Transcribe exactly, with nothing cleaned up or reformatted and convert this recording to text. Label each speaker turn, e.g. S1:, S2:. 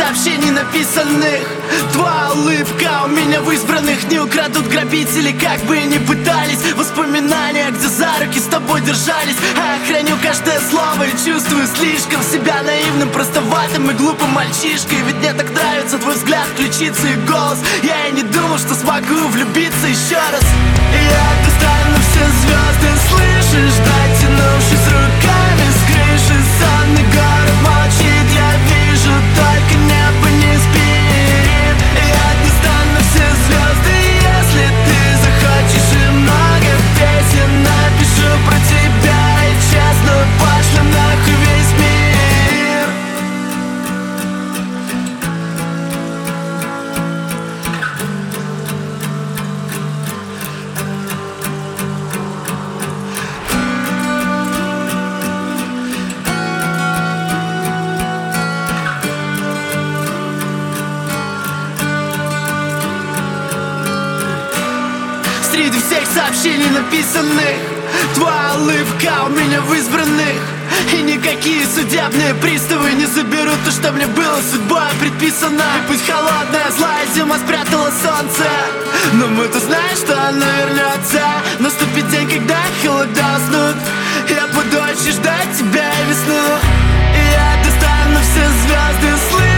S1: сообщений написанных. Твоя улыбка у меня в избранных. Не украдут грабители, как бы ни пытались. Воспоминания, где за руки с тобой держались. А я храню каждое слово и чувствую слишком себя наивным, простоватым и глупым мальчишкой. Ведь мне так нравится твой взгляд, ключицы и голос. Я и не думал, что смогу влюбиться еще раз. Я достану все звезды, слышишь, дотянувшись руками с крыши. Сонный город молчит, я вижу только небо, не спит. Я достану все звезды, если ты захочешь. И много песен напишу про тебя, и честно пошлем нахуй весь мир. Среди всех сообщений написанных, твоя улыбка у меня в избранных. И никакие судебные приставы не заберут то, что мне было судьбой предписано. И пусть холодная злая зима спрятала солнце, но мы-то знаем, что оно вернется. Наступит день, когда холода уснут. Я буду очень ждать тебя и весну. И я достану все звезды, слышишь?